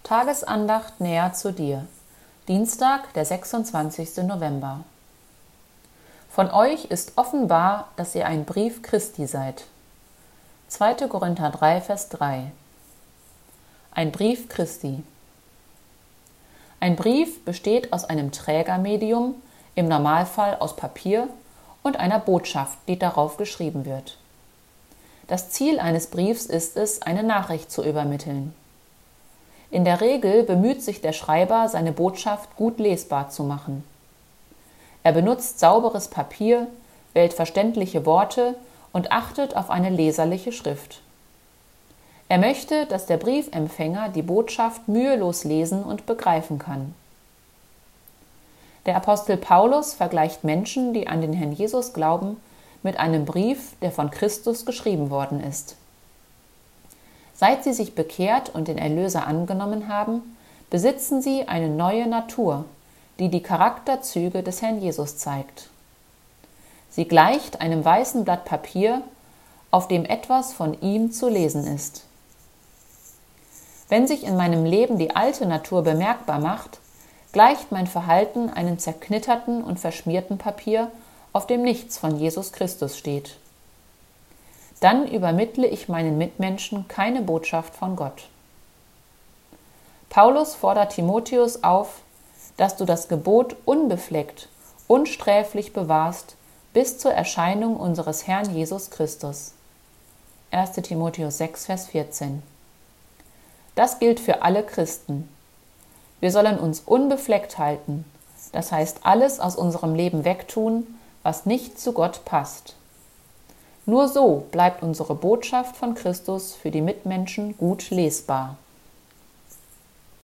Tagesandacht näher zu dir. Dienstag, der 26. November. Von euch ist offenbar, dass ihr ein Brief Christi seid. 2. Korinther 3, Vers 3. Ein Brief Christi. Ein Brief besteht aus einem Trägermedium, im Normalfall aus Papier, und einer Botschaft, die darauf geschrieben wird. Das Ziel eines Briefs ist es, eine Nachricht zu übermitteln. In der Regel bemüht sich der Schreiber, seine Botschaft gut lesbar zu machen. Er benutzt sauberes Papier, wählt verständliche Worte und achtet auf eine leserliche Schrift. Er möchte, dass der Briefempfänger die Botschaft mühelos lesen und begreifen kann. Der Apostel Paulus vergleicht Menschen, die an den Herrn Jesus glauben, mit einem Brief, der von Christus geschrieben worden ist. Seit sie sich bekehrt und den Erlöser angenommen haben, besitzen sie eine neue Natur, die die Charakterzüge des Herrn Jesus zeigt. Sie gleicht einem weißen Blatt Papier, auf dem etwas von ihm zu lesen ist. Wenn sich in meinem Leben die alte Natur bemerkbar macht, gleicht mein Verhalten einem zerknitterten und verschmierten Papier, auf dem nichts von Jesus Christus steht. Dann übermittle ich meinen Mitmenschen keine Botschaft von Gott. Paulus fordert Timotheus auf, dass du das Gebot unbefleckt, unsträflich bewahrst, bis zur Erscheinung unseres Herrn Jesus Christus. 1. Timotheus 6, Vers 14. Das gilt für alle Christen. Wir sollen uns unbefleckt halten, das heißt alles aus unserem Leben wegtun, was nicht zu Gott passt. Nur so bleibt unsere Botschaft von Christus für die Mitmenschen gut lesbar.